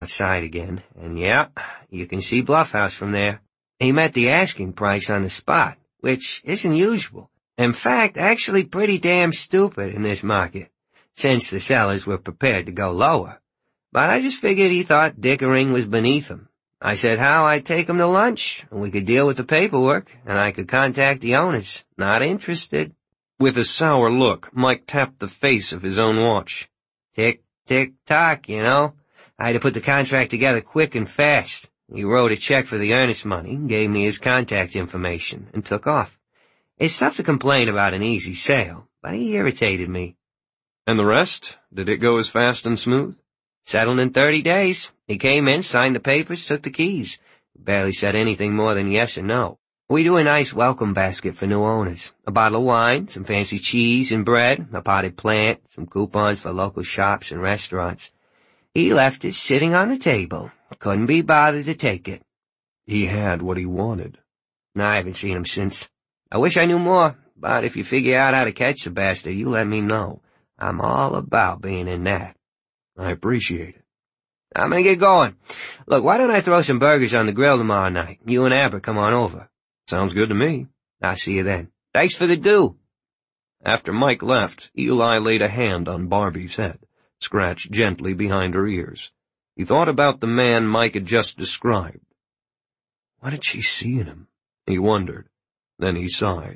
outside again, and yeah, you can see Bluff House from there. He met the asking price on the spot, which isn't usual. In fact, actually pretty damn stupid in this market, since the sellers were prepared to go lower. But I just figured he thought dickering was beneath him. I said how I'd take him to lunch, and we could deal with the paperwork, and I could contact the owners. Not interested. With a sour look, Mike tapped the face of his own watch. Tick, tick, tock, you know. I had to put the contract together quick and fast. He wrote a check for the earnest money, gave me his contact information, and took off. It's tough to complain about an easy sale, but he irritated me. And the rest? Did it go as fast and smooth? Settled in 30 days. He came in, signed the papers, took the keys. Barely said anything more than yes or no. We do a nice welcome basket for new owners. A bottle of wine, some fancy cheese and bread, a potted plant, some coupons for local shops and restaurants. He left it sitting on the table. Couldn't be bothered to take it. He had what he wanted. I haven't seen him since. I wish I knew more, but if you figure out how to catch the bastard, you let me know. I'm all about being in that. I appreciate it. I'm gonna get going. Look, why don't I throw some burgers on the grill tomorrow night? You and Abra come on over. Sounds good to me. I'll see you then. Thanks for the do. After Mike left, Eli laid a hand on Barbie's head, scratched gently behind her ears. He thought about the man Mike had just described. What did she see in him? He wondered. Then he sighed.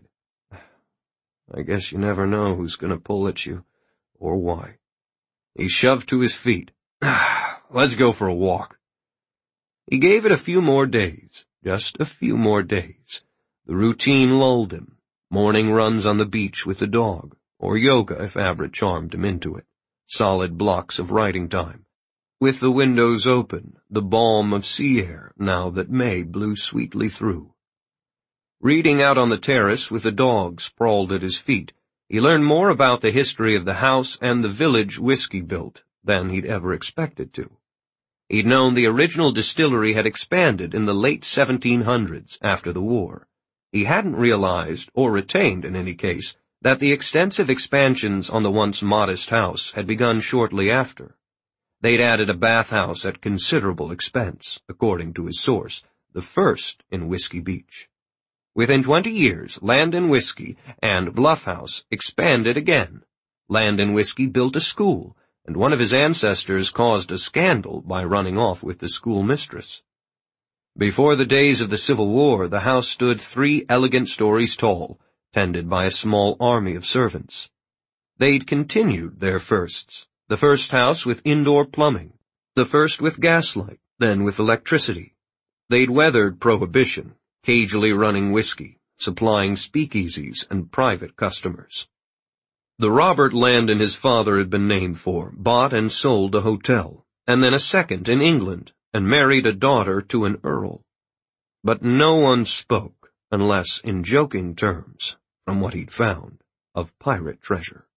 I guess you never know who's going to pull at you, or why. He shoved to his feet. Let's go for a walk. He gave it a few more days, just a few more days. The routine lulled him. Morning runs on the beach with the dog, or yoga if Abra charmed him into it. Solid blocks of writing time. With the windows open, the balm of sea air now that May blew sweetly through. Reading out on the terrace with the dog sprawled at his feet, he learned more about the history of the house and the village Whiskey built than he'd ever expected to. He'd known the original distillery had expanded in the late 1700s after the war. He hadn't realized, or retained in any case, that the extensive expansions on the once modest house had begun shortly after. They'd added a bathhouse at considerable expense, according to his source, the first in Whiskey Beach. Within 20 years, Land and Whiskey and Bluff House expanded again. Land and Whiskey built a school, and one of his ancestors caused a scandal by running off with the schoolmistress. Before the days of the Civil War, the house stood 3 elegant stories tall, tended by a small army of servants. They'd continued their firsts. The first house with indoor plumbing, the first with gaslight, then with electricity. They'd weathered Prohibition, cagily running whiskey, supplying speakeasies and private customers. The Robert Landon his father had been named for bought and sold a hotel, and then a second in England, and married a daughter to an earl. But no one spoke, unless in joking terms, from what he'd found, of pirate treasure.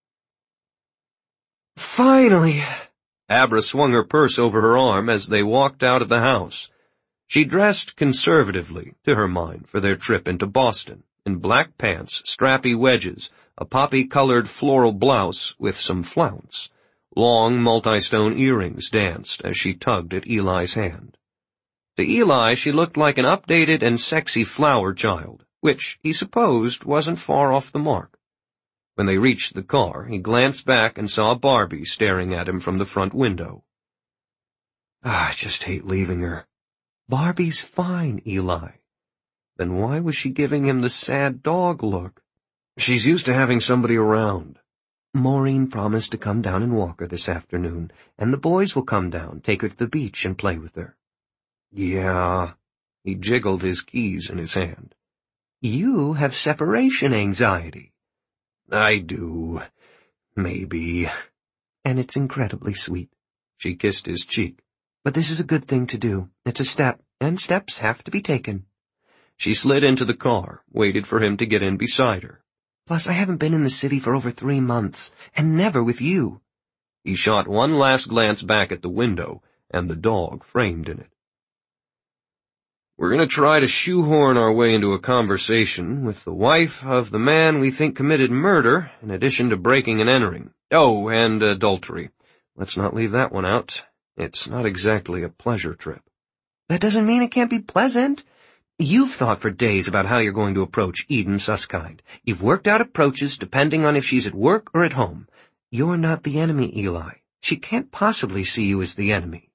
Finally! Abra swung her purse over her arm as they walked out of the house. She dressed conservatively, to her mind, for their trip into Boston, in black pants, strappy wedges, a poppy-colored floral blouse with some flounce. Long multi-stone earrings danced as she tugged at Eli's hand. To Eli, she looked like an updated and sexy flower child, which he supposed wasn't far off the mark. When they reached the car, he glanced back and saw Barbie staring at him from the front window. I just hate leaving her. Barbie's fine, Eli. Then why was she giving him the sad dog look? She's used to having somebody around. Maureen promised to come down and walk her this afternoon, and the boys will come down, take her to the beach, and play with her. Yeah. He jiggled his keys in his hand. You have separation anxiety. I do. Maybe. And it's incredibly sweet. She kissed his cheek. But this is a good thing to do. It's a step, and steps have to be taken. She slid into the car, waited for him to get in beside her. Plus, I haven't been in the city for over 3 months, and never with you. He shot one last glance back at the window, and the dog framed in it. We're going to try to shoehorn our way into a conversation with the wife of the man we think committed murder, in addition to breaking and entering. Oh, and adultery. Let's not leave that one out. It's not exactly a pleasure trip. That doesn't mean it can't be pleasant. You've thought for days about how you're going to approach Eden Susskind. You've worked out approaches depending on if she's at work or at home. You're not the enemy, Eli. She can't possibly see you as the enemy.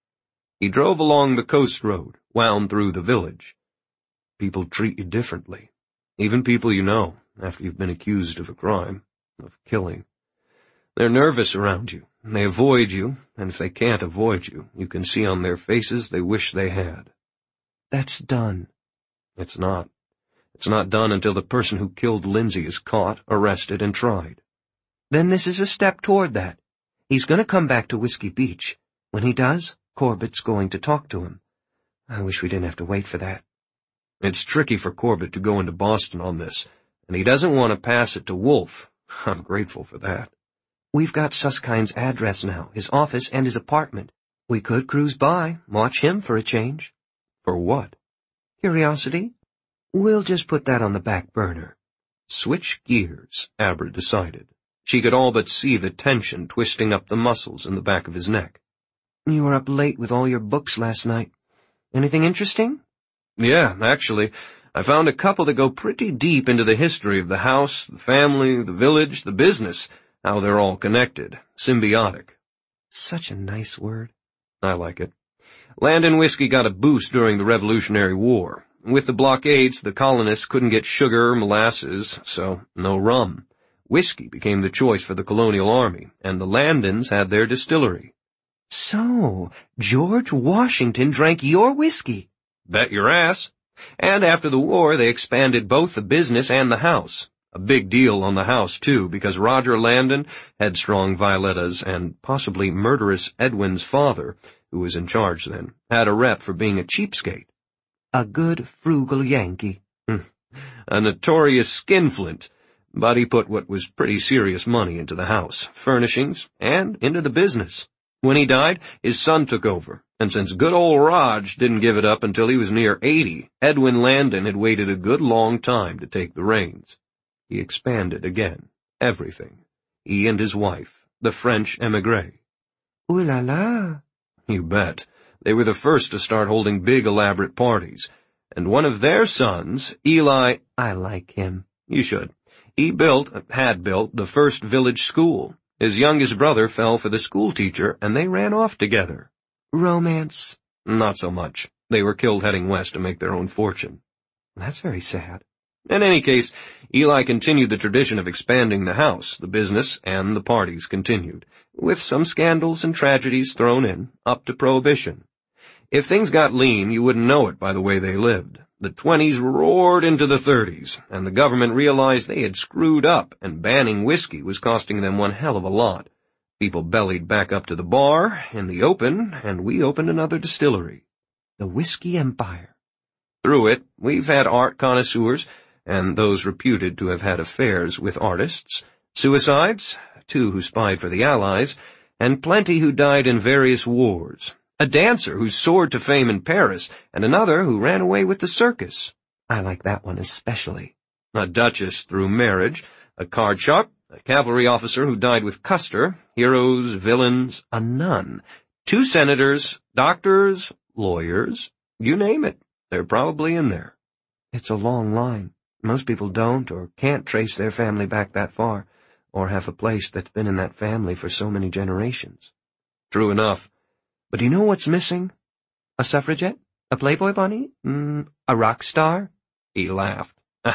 He drove along the coast road, wound through the village. People treat you differently. Even people you know, after you've been accused of a crime, of killing. They're nervous around you. They avoid you, and if they can't avoid you, you can see on their faces they wish they had. That's done. It's not. It's not done until the person who killed Lindsay is caught, arrested, and tried. Then this is a step toward that. He's going to come back to Whiskey Beach. When he does, Corbett's going to talk to him. I wish we didn't have to wait for that. It's tricky for Corbett to go into Boston on this, and he doesn't want to pass it to Wolfe. I'm grateful for that. We've got Susskind's address now, his office and his apartment. We could cruise by, watch him for a change. For what? Curiosity. We'll just put that on the back burner. Switch gears, Abra decided. She could all but see the tension twisting up the muscles in the back of his neck. You were up late with all your books last night. Anything interesting? Yeah, actually. I found a couple that go pretty deep into the history of the house, the family, the village, the business, how they're all connected, symbiotic. Such a nice word. I like it. Land and whiskey got a boost during the Revolutionary War. With the blockades, the colonists couldn't get sugar or molasses, so no rum. Whiskey became the choice for the colonial army, and the Landons had their distillery. So, George Washington drank your whiskey? Bet your ass. And after the war, they expanded both the business and the house. A big deal on the house, too, because Roger Landon, headstrong Violetta's, and possibly murderous Edwin's father, who was in charge then, had a rep for being a cheapskate. A good, frugal Yankee. A notorious skinflint, but he put what was pretty serious money into the house, furnishings, and into the business. When he died, his son took over, and since good old Raj didn't give it up until he was near 80, Edwin Landon had waited a good long time to take the reins. He expanded again. Everything. He and his wife, the French émigré. Ooh la la. You bet. They were the first to start holding big elaborate parties. And one of their sons, Eli— I like him. You should. He had built, the first village school. His youngest brother fell for the school teacher, and they ran off together. Romance? Not so much. They were killed heading west to make their own fortune. That's very sad. In any case, Eli continued the tradition of expanding the house, the business, and the parties continued, with some scandals and tragedies thrown in, up to Prohibition. If things got lean, you wouldn't know it by the way they lived. The 20s roared into the 30s, and the government realized they had screwed up, and banning whiskey was costing them one hell of a lot. People bellied back up to the bar, in the open, and we opened another distillery. The Whiskey Empire. Through it, we've had art connoisseurs, and those reputed to have had affairs with artists, suicides, 2 who spied for the Allies, and plenty who died in various wars. A dancer who soared to fame in Paris, and another who ran away with the circus. I like that one especially. A duchess through marriage, a card sharp, a cavalry officer who died with Custer, heroes, villains, a nun, 2 senators, doctors, lawyers, you name it, they're probably in there. It's a long line. Most people don't or can't trace their family back that far, or have a place that's been in that family for so many generations. True enough. But do you know what's missing? A suffragette? A Playboy bunny? A rock star? He laughed.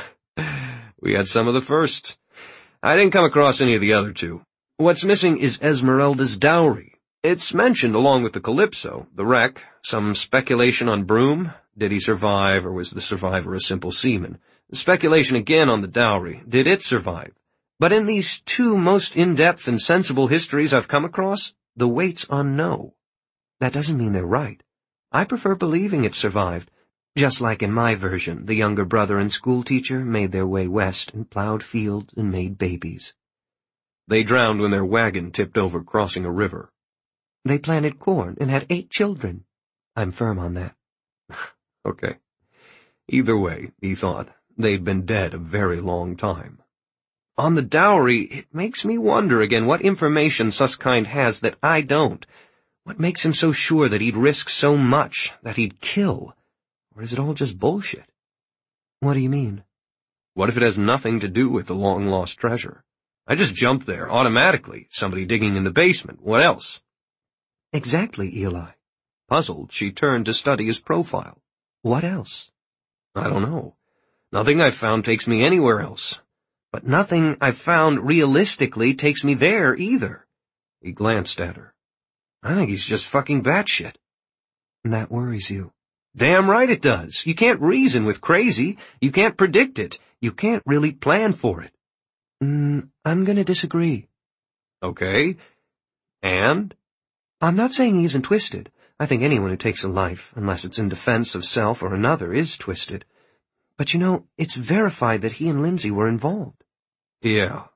We had some of the firsts. I didn't come across any of the other 2. What's missing is Esmeralda's dowry. It's mentioned along with the Calypso, the wreck, some speculation on Broome. Did he survive, or was the survivor a simple seaman? Speculation again on the dowry. Did it survive? But in these 2 most in-depth and sensible histories I've come across, the weight's on no. That doesn't mean they're right. I prefer believing it survived. Just like in my version, the younger brother and schoolteacher made their way west and plowed fields and made babies. They drowned when their wagon tipped over crossing a river. They planted corn and had 8 children. I'm firm on that. Okay. Either way, he thought, they'd been dead a very long time. On the dowry, it makes me wonder again what information Susskind has that I don't. What makes him so sure that he'd risk so much, that he'd kill? Or is it all just bullshit? What do you mean? What if it has nothing to do with the long-lost treasure? I just jumped there, automatically. Somebody digging in the basement. What else? Exactly, Eli. Puzzled, she turned to study his profile. What else? I don't know. Nothing I've found takes me anywhere else. But nothing I've found realistically takes me there either. He glanced at her. I think he's just fucking batshit. And that worries you. Damn right it does. You can't reason with crazy. You can't predict it. You can't really plan for it. I'm gonna disagree. Okay. And? I'm not saying he isn't twisted. I think anyone who takes a life, unless it's in defense of self or another, is twisted. But you know, it's verified that he and Lindsay were involved. Yeah,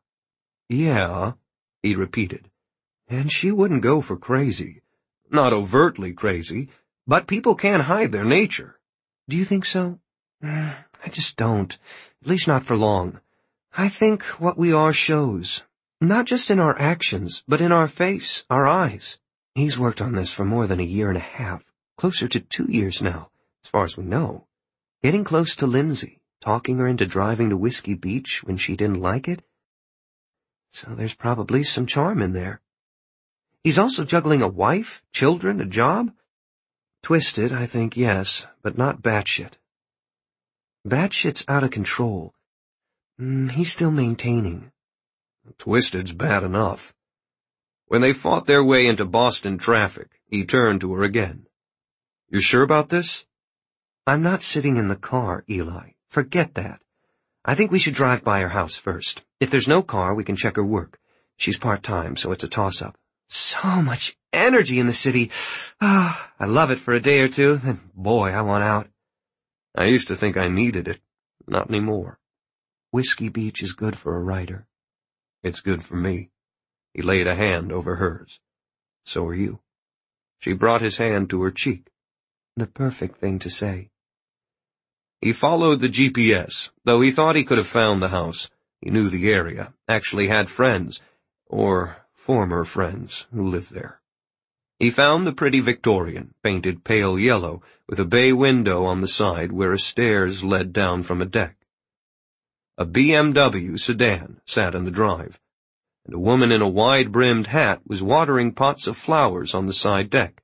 he repeated. And she wouldn't go for crazy. Not overtly crazy, but people can't hide their nature. Do you think so? I just don't. At least not for long. I think what we are shows. Not just in our actions, but in our face, our eyes. He's worked on this for more than 1.5 years, closer to 2 years now, as far as we know. Getting close to Lindsay, talking her into driving to Whiskey Beach when she didn't like it. So there's probably some charm in there. He's also juggling a wife, children, a job. Twisted, I think, yes, but not batshit. Batshit's out of control. He's still maintaining. Twisted's bad enough. When they fought their way into Boston traffic, he turned to her again. You sure about this? I'm not sitting in the car, Eli. Forget that. I think we should drive by her house first. If there's no car, we can check her work. She's part-time, so it's a toss-up. So much energy in the city. I love it for a day or two, then boy, I want out. I used to think I needed it. Not anymore. Whiskey Beach is good for a writer. It's good for me. He laid a hand over hers. So are you. She brought his hand to her cheek. The perfect thing to say. He followed the GPS, though he thought he could have found the house. He knew the area, actually had friends, or former friends, who lived there. He found the pretty Victorian, painted pale yellow, with a bay window on the side where a stairs led down from a deck. A BMW sedan sat in the drive, and a woman in a wide-brimmed hat was watering pots of flowers on the side deck.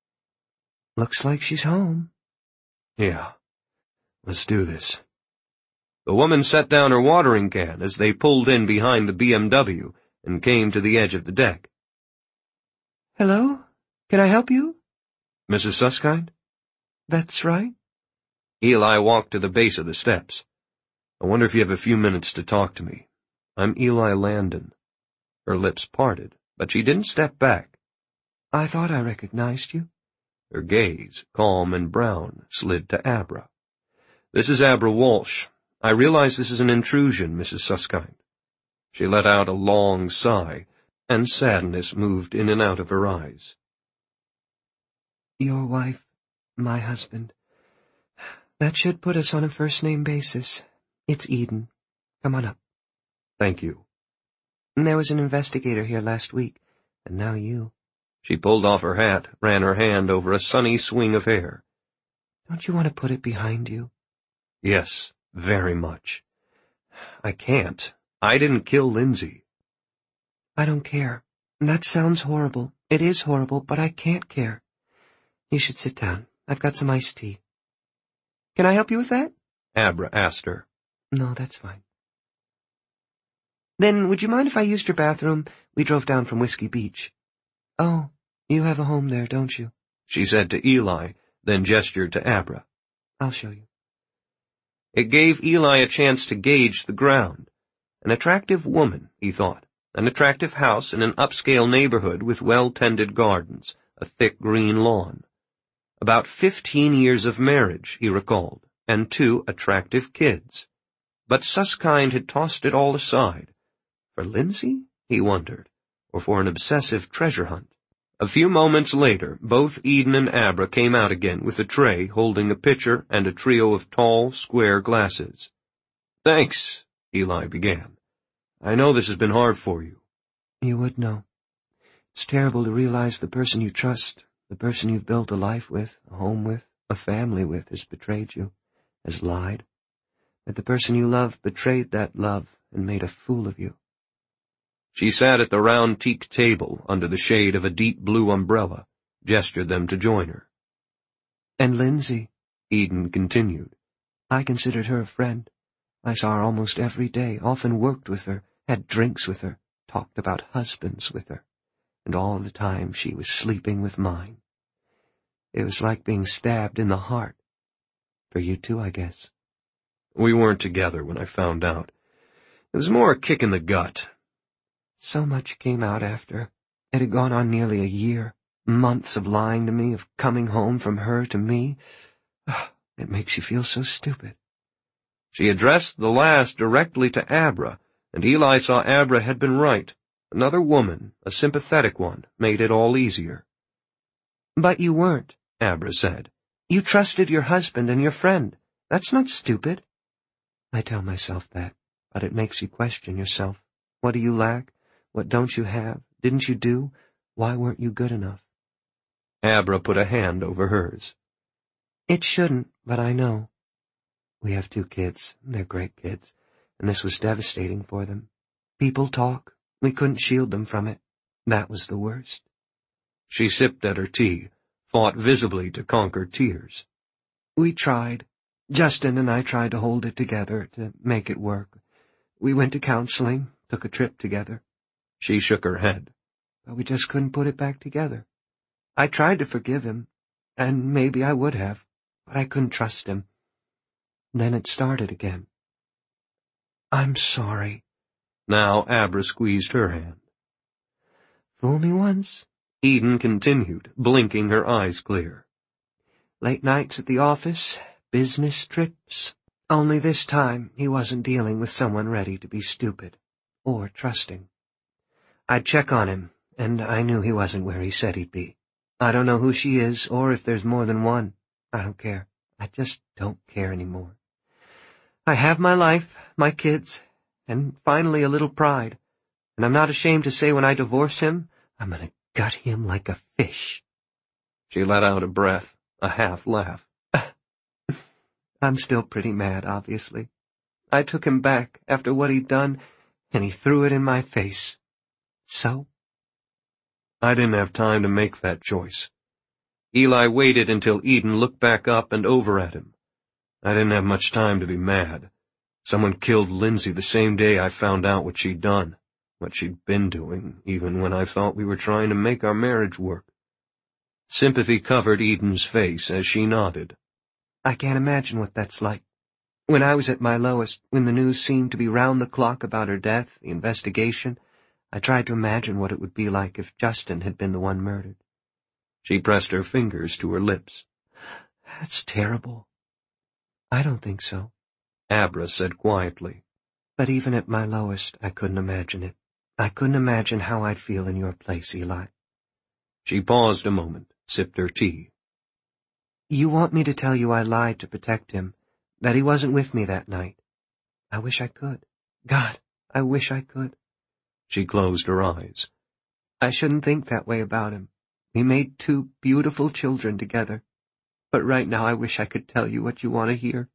Looks like she's home. Yeah. Let's do this. The woman set down her watering can as they pulled in behind the BMW and came to the edge of the deck. Hello? Can I help you? Mrs. Susskind? That's right. Eli walked to the base of the steps. I wonder if you have a few minutes to talk to me. I'm Eli Landon. Her lips parted, but she didn't step back. I thought I recognized you. Her gaze, calm and brown, slid to Abra. This is Abra Walsh. I realize this is an intrusion, Mrs. Susskind. She let out a long sigh, and sadness moved in and out of her eyes. Your wife, my husband. That should put us on a first-name basis. It's Eden. Come on up. Thank you. There was an investigator here last week, and now you. She pulled off her hat, ran her hand over a sunny swing of hair. Don't you want to put it behind you? Yes, very much. I can't. I didn't kill Lindsay. I don't care. That sounds horrible. It is horrible, but I can't care. You should sit down. I've got some iced tea. Can I help you with that? Abra asked her. No, that's fine. Then would you mind if I used your bathroom? We drove down from Whiskey Beach. Oh, you have a home there, don't you? She said to Eli, then gestured to Abra. I'll show you. It gave Eli a chance to gauge the ground. An attractive woman, he thought. An attractive house in an upscale neighborhood with well-tended gardens, a thick green lawn. About 15 years of marriage, he recalled, and 2 attractive kids. But Susskind had tossed it all aside. For Lindsay, he wondered, or for an obsessive treasure hunt. A few moments later, both Eden and Abra came out again with a tray holding a pitcher and a trio of tall, square glasses. Thanks, Eli began. I know this has been hard for you. You would know. It's terrible to realize the person you trust, the person you've built a life with, a home with, a family with, has betrayed you, has lied. That the person you love betrayed that love and made a fool of you. She sat at the round teak table under the shade of a deep blue umbrella, gestured them to join her. And Lindsay, Eden continued. I considered her a friend. I saw her almost every day, often worked with her, had drinks with her, talked about husbands with her, and all the time she was sleeping with mine. It was like being stabbed in the heart. For you too, I guess. We weren't together when I found out. It was more a kick in the gut. So much came out after. It had gone on nearly a year. Months of lying to me, of coming home from her to me. It makes you feel so stupid. She addressed the last directly to Abra, and Eli saw Abra had been right. Another woman, a sympathetic one, made it all easier. But you weren't, Abra said. You trusted your husband and your friend. That's not stupid. I tell myself that, but it makes you question yourself. What do you lack? What don't you have? Didn't you do? Why weren't you good enough? Abra put a hand over hers. It shouldn't, but I know. We have 2 kids. They're great kids, and this was devastating for them. People talk. We couldn't shield them from it. That was the worst. She sipped at her tea, fought visibly to conquer tears. We tried. Justin and I tried to hold it together, to make it work. We went to counseling, took a trip together. She shook her head. But we just couldn't put it back together. I tried to forgive him, and maybe I would have, but I couldn't trust him. Then it started again. I'm sorry. Now Abra squeezed her hand. Fool me once, Eden continued, blinking her eyes clear. Late nights at the office, business trips. Only this time he wasn't dealing with someone ready to be stupid or trusting. I'd check on him, and I knew he wasn't where he said he'd be. I don't know who she is or if there's more than one. I don't care. I just don't care anymore. I have my life, my kids, and finally a little pride. And I'm not ashamed to say when I divorce him, I'm going to gut him like a fish. She let out a breath, a half laugh. I'm still pretty mad, obviously. I took him back after what he'd done, and he threw it in my face. So? I didn't have time to make that choice. Eli waited until Eden looked back up and over at him. I didn't have much time to be mad. Someone killed Lindsay the same day I found out what she'd done, what she'd been doing, even when I thought we were trying to make our marriage work. Sympathy covered Eden's face as she nodded. I can't imagine what that's like. When I was at my lowest, when the news seemed to be round the clock about her death, the investigation, I tried to imagine what it would be like if Justin had been the one murdered. She pressed her fingers to her lips. That's terrible. I don't think so, Abra said quietly. But even at my lowest, I couldn't imagine it. I couldn't imagine how I'd feel in your place, Eli. She paused a moment, sipped her tea. You want me to tell you I lied to protect him, that he wasn't with me that night. I wish I could. God, I wish I could. She closed her eyes. I shouldn't think that way about him. We made 2 beautiful children together. But right now I wish I could tell you what you want to hear.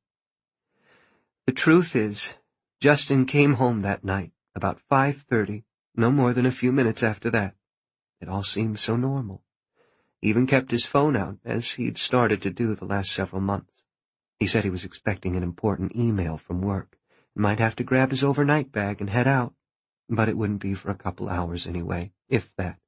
The truth is, Justin came home that night, about 5:30, no more than a few minutes after that. It all seemed so normal. He even kept his phone out, as he'd started to do the last several months. He said he was expecting an important email from work, and might have to grab his overnight bag and head out, but it wouldn't be for a couple hours anyway, if that.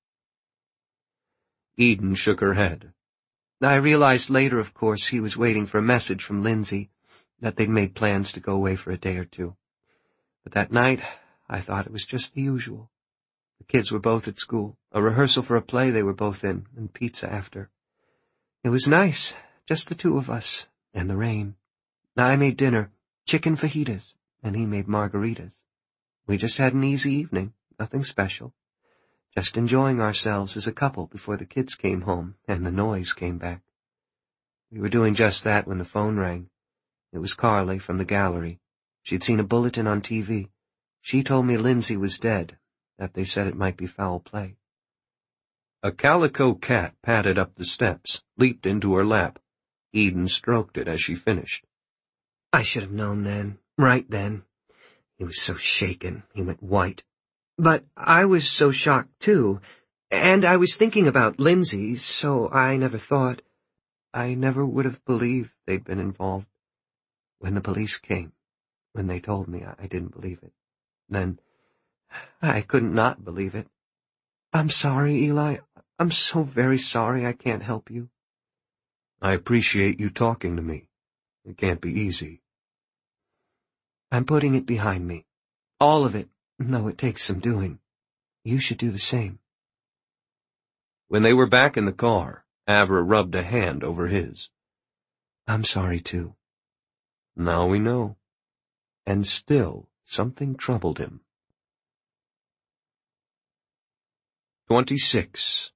Eden shook her head. I realized later, of course, he was waiting for a message from Lindsay, that they'd made plans to go away for a day or 2. But that night, I thought it was just the usual. The kids were both at school, a rehearsal for a play they were both in, and pizza after. It was nice, just the 2 of us, and the rain. I made dinner, chicken fajitas, and he made margaritas. We just had an easy evening, nothing special. Just enjoying ourselves as a couple before the kids came home and the noise came back. We were doing just that when the phone rang. It was Carly from the gallery. She'd seen a bulletin on TV. She told me Lindsay was dead, that they said it might be foul play. A calico cat padded up the steps, leaped into her lap. Eden stroked it as she finished. I should have known then, right then. He was so shaken, he went white. But I was so shocked, too. And I was thinking about Lindsay, so I never thought. I never would have believed they'd been involved. When the police came, when they told me, I didn't believe it. Then I couldn't not believe it. I'm sorry, Eli. I'm so very sorry I can't help you. I appreciate you talking to me. It can't be easy. I'm putting it behind me. All of it, though it takes some doing. You should do the same. When they were back in the car, Abra rubbed a hand over his. I'm sorry, too. Now we know. And still, something troubled him. 26.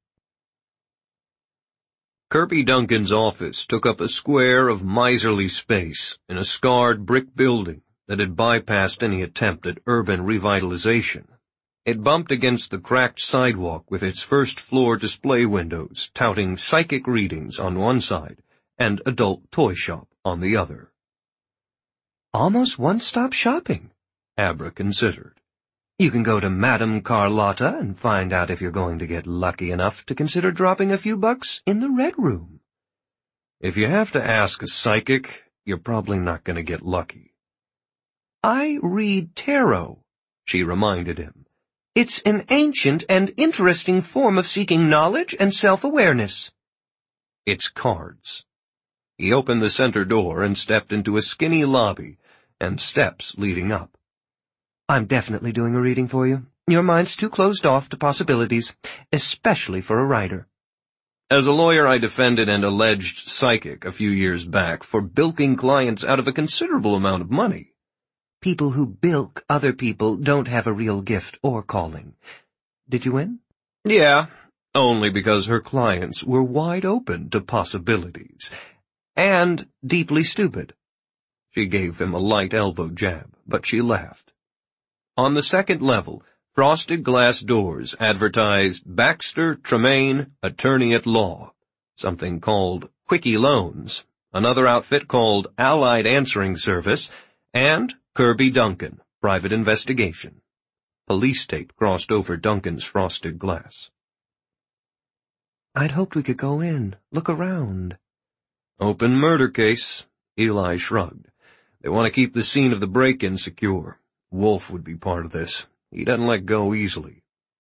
Kirby Duncan's office took up a square of miserly space in a scarred brick building that had bypassed any attempt at urban revitalization. It bumped against the cracked sidewalk with its first-floor display windows touting psychic readings on one side and adult toy shop on the other. Almost one-stop shopping, Abra considered. You can go to Madame Carlotta and find out if you're going to get lucky enough to consider dropping a few bucks in the Red Room. If you have to ask a psychic, you're probably not going to get lucky. I read tarot, she reminded him. It's an ancient and interesting form of seeking knowledge and self-awareness. It's cards. He opened the center door and stepped into a skinny lobby and steps leading up. I'm definitely doing a reading for you. Your mind's too closed off to possibilities, especially for a writer. As a lawyer, I defended an alleged psychic a few years back for bilking clients out of a considerable amount of money. People who bilk other people don't have a real gift or calling. Did you win? Yeah, only because her clients were wide open to possibilities. And deeply stupid. She gave him a light elbow jab, but she laughed. On the second level, frosted glass doors advertised Baxter Tremaine, Attorney at Law, something called Quickie Loans, another outfit called Allied Answering Service, and Kirby Duncan, Private Investigation. Police tape crossed over Duncan's frosted glass. I'd hoped we could go in, look around. Open murder case, Eli shrugged. They want to keep the scene of the break-in secure. Wolf would be part of this. He doesn't let go easily.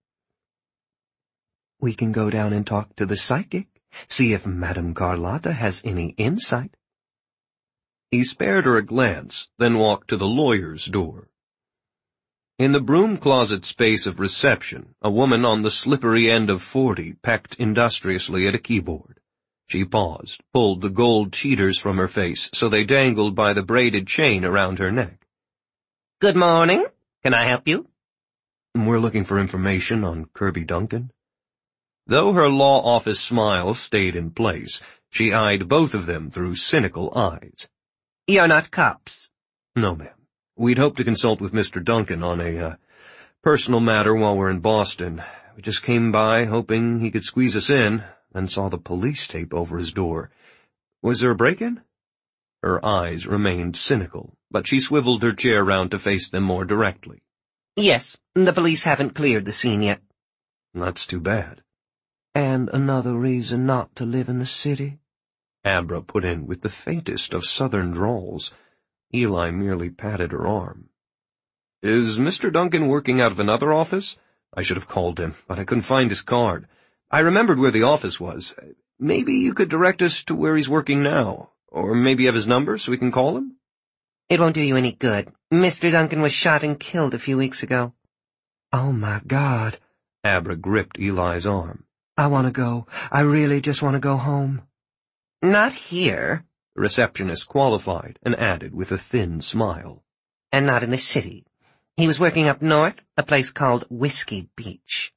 We can go down and talk to the psychic, see if Madame Carlotta has any insight. He spared her a glance, then walked to the lawyer's door. In the broom closet space of reception, a woman on the slippery end of 40 pecked industriously at a keyboard. She paused, pulled the gold cheaters from her face so they dangled by the braided chain around her neck. Good morning. Can I help you? We're looking for information on Kirby Duncan. Though her law office smile stayed in place, she eyed both of them through cynical eyes. You're not cops? No, ma'am. We'd hoped to consult with Mr. Duncan on a, personal matter while we're in Boston. We just came by hoping he could squeeze us in, then saw the police tape over his door. Was there a break-in? Her eyes remained cynical, but she swiveled her chair round to face them more directly. Yes, the police haven't cleared the scene yet. That's too bad. And another reason not to live in the city? Abra put in with the faintest of southern drawls. Eli merely patted her arm. Is Mr. Duncan working out of another office? I should have called him, but I couldn't find his card. I remembered where the office was. Maybe you could direct us to where he's working now. Or maybe have his number so we can call him? It won't do you any good. Mr. Duncan was shot and killed a few weeks ago. Oh, my God. Abra gripped Eli's arm. I want to go. I really just want to go home. Not here, the receptionist qualified and added with a thin smile. And not in the city. He was working up north, a place called Whiskey Beach.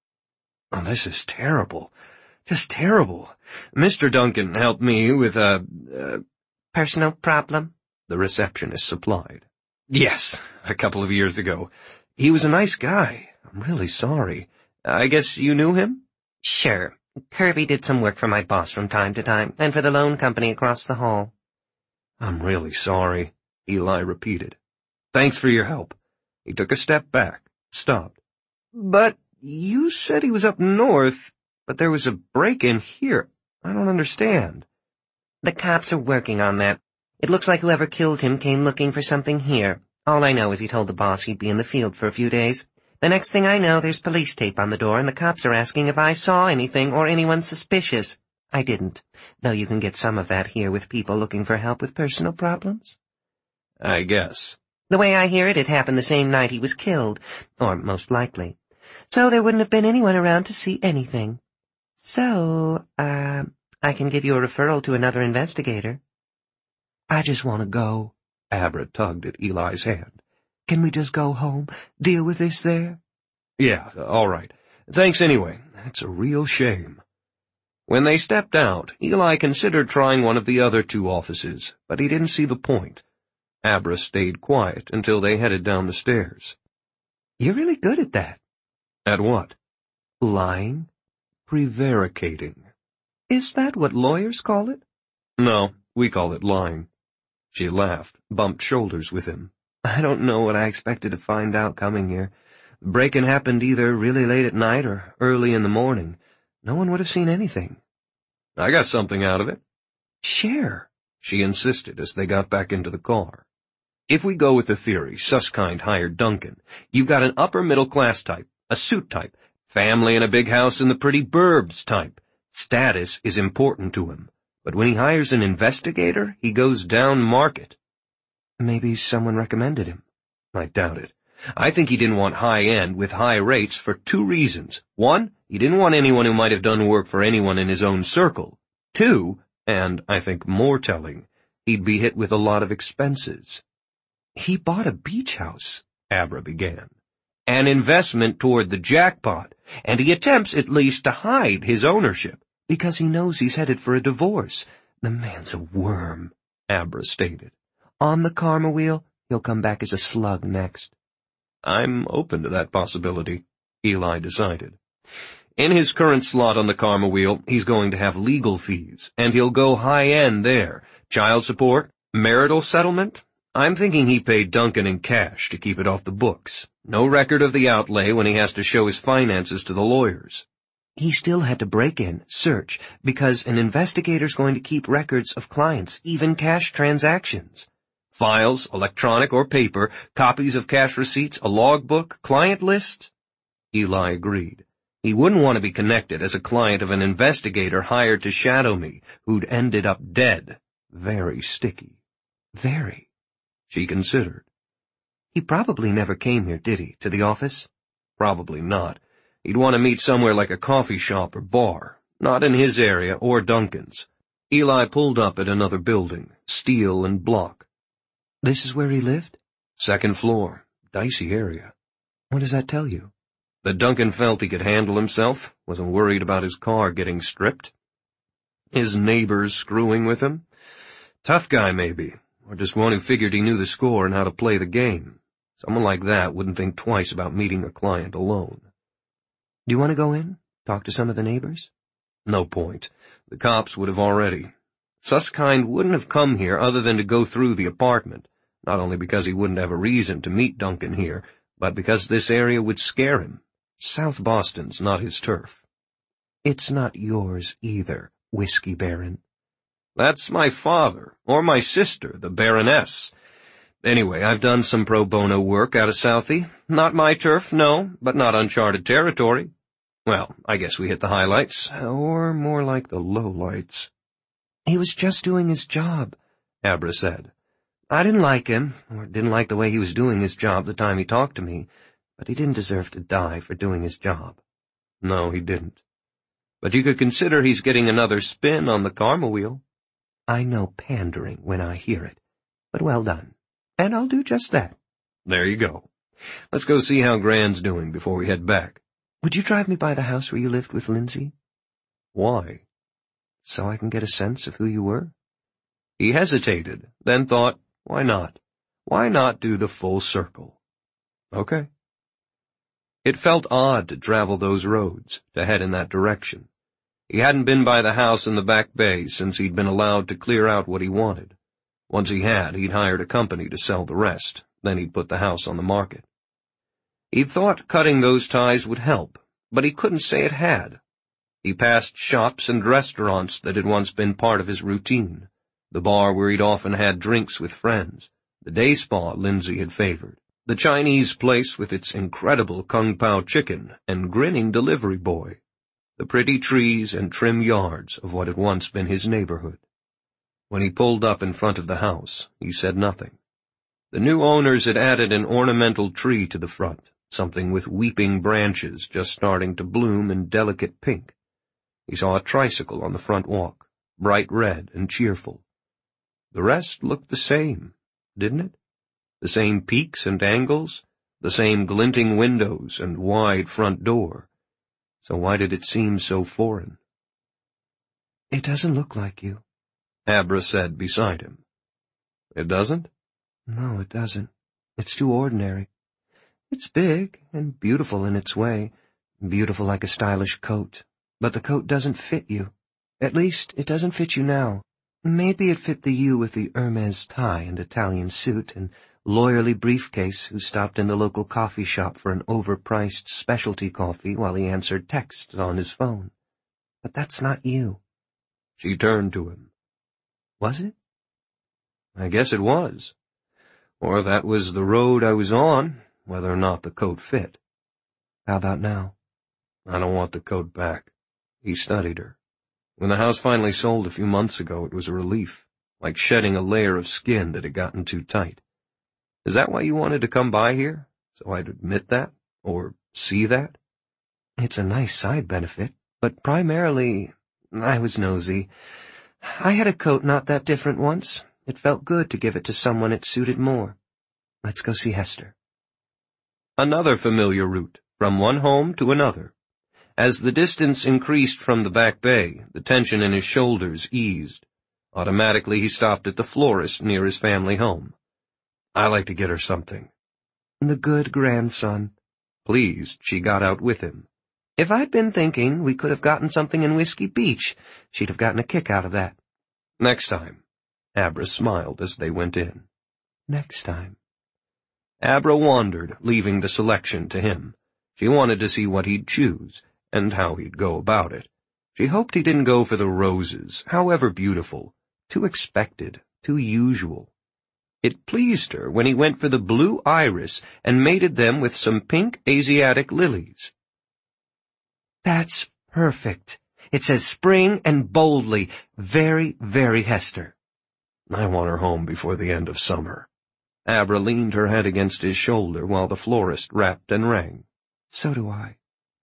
Oh, this is terrible. Just terrible. Mr. Duncan helped me with a personal problem? The receptionist supplied. Yes, a couple of years ago. He was a nice guy. I'm really sorry. I guess you knew him? Sure. Kirby did some work for my boss from time to time, and for the loan company across the hall. I'm really sorry, Eli repeated. Thanks for your help. He took a step back, stopped. But you said he was up north, but there was a break-in here. I don't understand. The cops are working on that. It looks like whoever killed him came looking for something here. All I know is he told the boss he'd be in the field for a few days. The next thing I know, there's police tape on the door, and the cops are asking if I saw anything or anyone suspicious. I didn't, though you can get some of that here with people looking for help with personal problems. I guess. The way I hear it, it happened the same night he was killed, or most likely. So there wouldn't have been anyone around to see anything. So, I can give you a referral to another investigator. I just want to go. Abra tugged at Eli's hand. Can we just go home? Deal with this there? Yeah, all right. Thanks anyway. That's a real shame. When they stepped out, Eli considered trying one of the other two offices, but he didn't see the point. Abra stayed quiet until they headed down the stairs. You're really good at that. At what? Lying? Prevaricating. Is that what lawyers call it? No, we call it lying. She laughed, bumped shoulders with him. I don't know what I expected to find out coming here. The break-in happened either really late at night or early in the morning. No one would have seen anything. I got something out of it. Share, she insisted as they got back into the car. If we go with the theory Susskind hired Duncan, you've got an upper-middle-class type, a suit type, family in a big house in the pretty burbs type. Status is important to him, but when he hires an investigator, he goes down market. Maybe someone recommended him. I doubt it. I think he didn't want high-end with high rates for two reasons. One, he didn't want anyone who might have done work for anyone in his own circle. Two, and I think more telling, he'd be hit with a lot of expenses. He bought a beach house, Abra began. An investment toward the jackpot, and he attempts at least to hide his ownership, because he knows he's headed for a divorce. The man's a worm, Abra stated. On the karma wheel, he'll come back as a slug next. I'm open to that possibility, Eli decided. In his current slot on the karma wheel, he's going to have legal fees, and he'll go high-end there. Child support, marital settlement. I'm thinking he paid Duncan in cash to keep it off the books. No record of the outlay when he has to show his finances to the lawyers. He still had to break in, search, because an investigator's going to keep records of clients, even cash transactions. Files, electronic or paper, copies of cash receipts, a logbook, client list? Eli agreed. He wouldn't want to be connected as a client of an investigator hired to shadow me, who'd ended up dead. Very sticky. Very. She considered. He probably never came here, did he, to the office? Probably not. He'd want to meet somewhere like a coffee shop or bar, not in his area or Duncan's. Eli pulled up at another building, steel and block. This is where he lived? Second floor. Dicey area. What does that tell you? That Duncan felt he could handle himself, wasn't worried about his car getting stripped. His neighbors screwing with him? Tough guy, maybe, or just one who figured he knew the score and how to play the game. Someone like that wouldn't think twice about meeting a client alone. Do you want to go in? Talk to some of the neighbors? No point. The cops would have already. Susskind wouldn't have come here other than to go through the apartment, not only because he wouldn't have a reason to meet Duncan here, but because this area would scare him. South Boston's not his turf. It's not yours either, Whiskey Baron. That's my father, or my sister, the Baroness. Anyway, I've done some pro bono work out of Southie. Not my turf, no, but not uncharted territory. Well, I guess we hit the highlights, or more like the lowlights. He was just doing his job, Abra said. I didn't like him, or didn't like the way he was doing his job the time he talked to me, but he didn't deserve to die for doing his job. No, he didn't. But you could consider he's getting another spin on the karma wheel. I know pandering when I hear it, but well done. And I'll do just that. There you go. Let's go see how Gran's doing before we head back. Would you drive me by the house where you lived with Lindsay? Why? So I can get a sense of who you were? He hesitated, then thought, why not? Why not do the full circle? Okay. It felt odd to travel those roads, to head in that direction. He hadn't been by the house in the back bay since he'd been allowed to clear out what he wanted. Once he had, he'd hired a company to sell the rest, then he'd put the house on the market. He thought cutting those ties would help, but he couldn't say it had. He passed shops and restaurants that had once been part of his routine, the bar where he'd often had drinks with friends, the day spa Lindsay had favored, the Chinese place with its incredible kung pao chicken and grinning delivery boy, the pretty trees and trim yards of what had once been his neighborhood. When he pulled up in front of the house, he said nothing. The new owners had added an ornamental tree to the front, something with weeping branches just starting to bloom in delicate pink. He saw a tricycle on the front walk, bright red and cheerful. The rest looked the same, didn't it? The same peaks and angles, the same glinting windows and wide front door. So why did it seem so foreign? "It doesn't look like you," Abra said beside him. "It doesn't?" "No, it doesn't. It's too ordinary. It's big and beautiful in its way, beautiful like a stylish coat, but the coat doesn't fit you. At least, it doesn't fit you now. Maybe it fit the you with the Hermes tie and Italian suit and lawyerly briefcase who stopped in the local coffee shop for an overpriced specialty coffee while he answered texts on his phone. But that's not you." She turned to him. "Was it?" "I guess it was. Or that was the road I was on, whether or not the coat fit." "How about now?" "I don't want the coat back." He studied her. "When the house finally sold a few months ago, it was a relief, like shedding a layer of skin that had gotten too tight. Is that why you wanted to come by here? So I'd admit that? Or see that?" "It's a nice side benefit, but primarily, I was nosy. I had a coat not that different once. It felt good to give it to someone it suited more. Let's go see Hester." Another familiar route, from one home to another. As the distance increased from the back bay, the tension in his shoulders eased. Automatically he stopped at the florist near his family home. "I like to get her something." "The good grandson." Pleased, she got out with him. "If I'd been thinking we could have gotten something in Whiskey Beach, she'd have gotten a kick out of that." "Next time." Abra smiled as they went in. "Next time." Abra wandered, leaving the selection to him. She wanted to see what he'd choose, and how he'd go about it. She hoped he didn't go for the roses, however beautiful, too expected, too usual. It pleased her when he went for the blue iris and mated them with some pink Asiatic lilies. "That's perfect. It says spring and boldly, very, very Hester." "I want her home before the end of summer." Abra leaned her head against his shoulder while the florist rapped and rang. "So do I."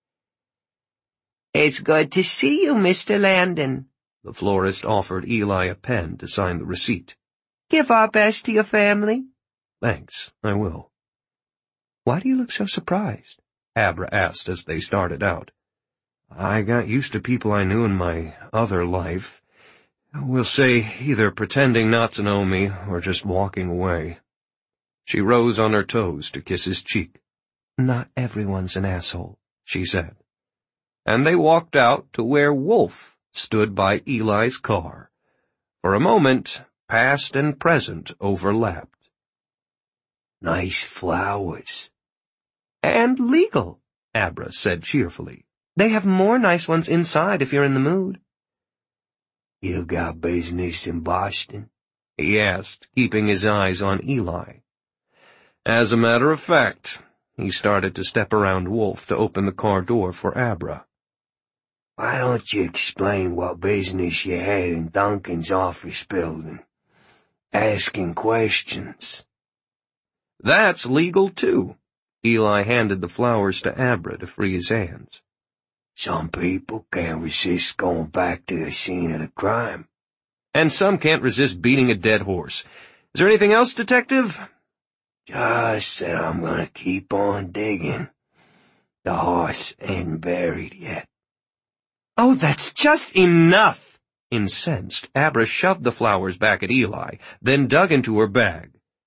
"It's good to see you, Mr. Landon." The florist offered Eli a pen to sign the receipt. "Give our best to your family." "Thanks, I will." "Why do you look so surprised?" Abra asked as they started out. "I got used to people I knew in my other life. We'll say either pretending not to know me or just walking away." She rose on her toes to kiss his cheek. "Not everyone's an asshole," she said. And they walked out to where Wolf stood by Eli's car. For a moment, past and present overlapped. "Nice flowers." "And legal," Abra said cheerfully. "They have more nice ones inside if you're in the mood." "You got business in Boston?" he asked, keeping his eyes on Eli. As a matter of fact, he started to step around Wolf to open the car door for Abra. "Why don't you explain what business you had in Duncan's office building? Asking questions." "That's legal, too." Eli handed the flowers to Abra to free his hands. "Some people can't resist going back to the scene of the crime." "And some can't resist beating a dead horse. Is there anything else, Detective?" "Just that I'm gonna keep on digging. The horse ain't buried yet." "Oh, that's just enough." Incensed, Abra shoved the flowers back at Eli, then dug into her bag.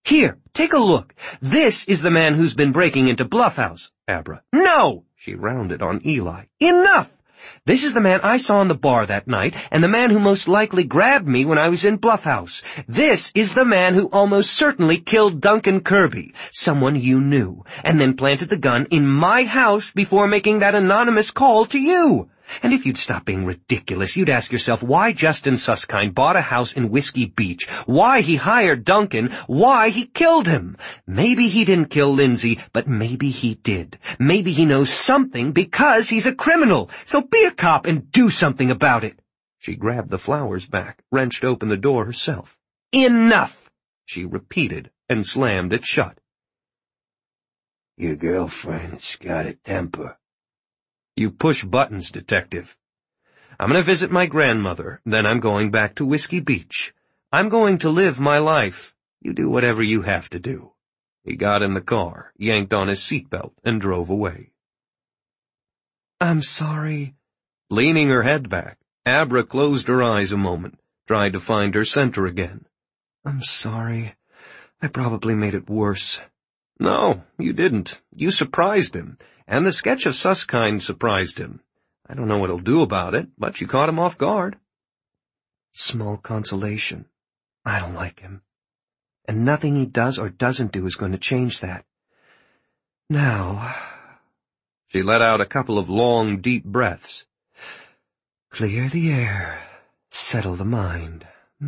Here, take a look. This is the man who's been breaking into Bluff House, Abra. No! She rounded on Eli. Enough! This is the man I saw in the bar that night, and the man who most likely grabbed me when I was in Bluff House. This is the man who almost certainly killed Duncan Kirby, someone you knew, and then planted the gun in my house before making that anonymous call to you. And if you'd stop being ridiculous, you'd ask yourself why Justin Susskind bought a house in Whiskey Beach, why he hired Duncan, why he killed him. Maybe he didn't kill Lindsay, but maybe he did. Maybe he knows something because he's a criminal. So be a cop and do something about it. She grabbed the flowers back, wrenched open the door herself. Enough! She repeated and slammed it shut. Your girlfriend's got a temper. You push buttons, Detective. I'm going to visit my grandmother, then I'm going back to Whiskey Beach. I'm going to live my life. You do whatever you have to do. He got in the car, yanked on his seatbelt, and drove away. I'm sorry. Leaning her head back, Abra closed her eyes a moment, tried to find her center again. I'm sorry. I probably made it worse. No, you didn't. You surprised him. And the sketch of Susskind surprised him. I don't know what he'll do about it, but you caught him off guard. Small consolation. I don't like him. And nothing he does or doesn't do is going to change that. Now... She let out a couple of long, deep breaths. Clear the air. Settle the mind.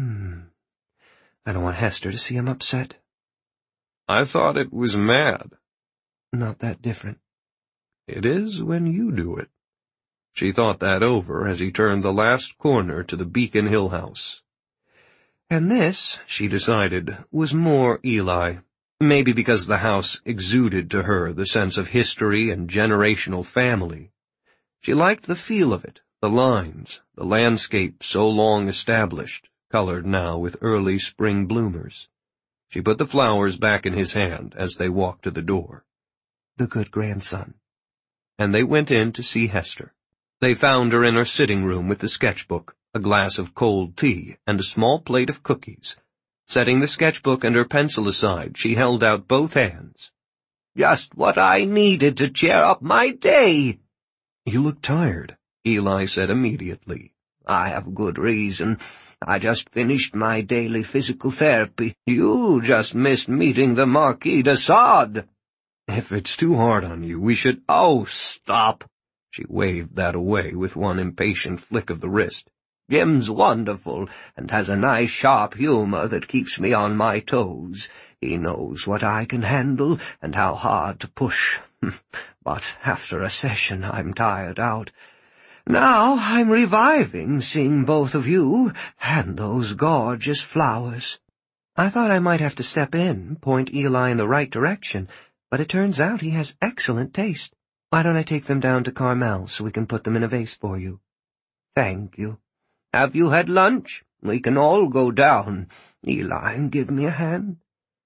I don't want Hester to see him upset. I thought it was mad. Not that different. It is when you do it. She thought that over as he turned the last corner to the Beacon Hill house. And this, she decided, was more Eli. Maybe because the house exuded to her the sense of history and generational family. She liked the feel of it, the lines, the landscape so long established, colored now with early spring bloomers. She put the flowers back in his hand as they walked to the door. The good grandson. And they went in to see Hester. They found her in her sitting room with the sketchbook, a glass of cold tea, and a small plate of cookies. Setting the sketchbook and her pencil aside, she held out both hands. Just what I needed to cheer up my day. You look tired, Eli said immediately. I have good reason. I just finished my daily physical therapy. You just missed meeting the Marquis de Sade. If it's too hard on you, we should— Oh, stop! She waved that away with one impatient flick of the wrist. Jim's wonderful, and has a nice sharp humor that keeps me on my toes. He knows what I can handle, and how hard to push. But after a session, I'm tired out. Now I'm reviving seeing both of you, and those gorgeous flowers. I thought I might have to step in, point Eli in the right direction, but it turns out he has excellent taste. Why don't I take them down to Carmel so we can put them in a vase for you? Thank you. Have you had lunch? We can all go down. Eli, give me a hand.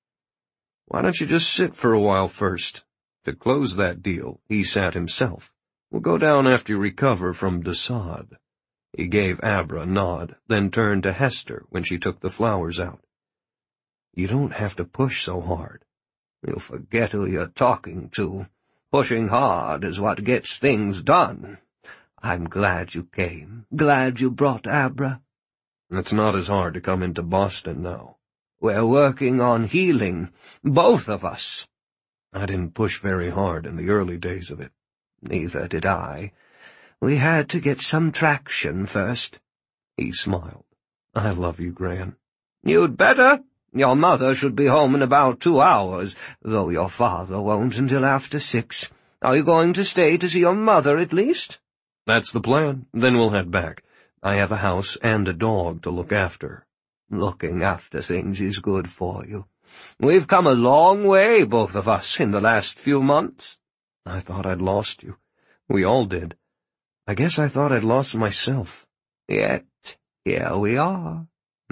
Why don't you just sit for a while first? To close that deal, he sat himself. We'll go down after you recover from de Sade. He gave Abra a nod, then turned to Hester when she took the flowers out. You don't have to push so hard. You'll forget who you're talking to. Pushing hard is what gets things done. I'm glad you came. Glad you brought Abra. It's not as hard to come into Boston now. We're working on healing, both of us. I didn't push very hard in the early days of it. Neither did I. We had to get some traction first. He smiled. I love you, Gran. You'd better. Your mother should be home in about 2 hours, though your father won't until after 6. Are you going to stay to see your mother at least? That's the plan. Then we'll head back. I have a house and a dog to look after. Looking after things is good for you. We've come a long way, both of us, in the last few months. I thought I'd lost you. We all did. I guess I thought I'd lost myself. Yet, here we are.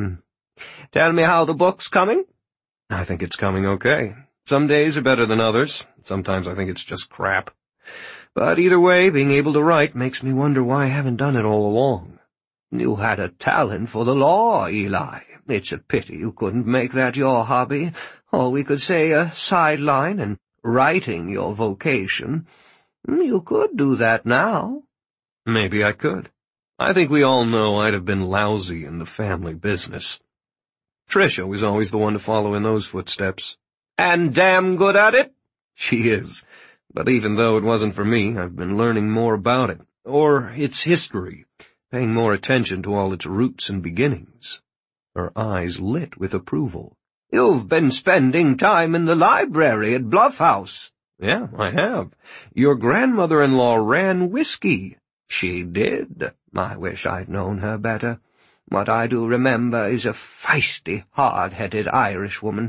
Tell me how the book's coming? I think it's coming okay. Some days are better than others. Sometimes I think it's just crap. But either way, being able to write makes me wonder why I haven't done it all along. You had a talent for the law, Eli. It's a pity you couldn't make that your hobby, or we could say a sideline, and writing your vocation. You could do that now. Maybe I could. I think we all know I'd have been lousy in the family business. Tricia was always the one to follow in those footsteps. And damn good at it? She is. But even though it wasn't for me, I've been learning more about it, or its history, paying more attention to all its roots and beginnings. Her eyes lit with approval. You've been spending time in the library at Bluff House. Yeah, I have. Your grandmother-in-law ran whiskey. She did. I wish I'd known her better. What I do remember is a feisty, hard-headed Irishwoman.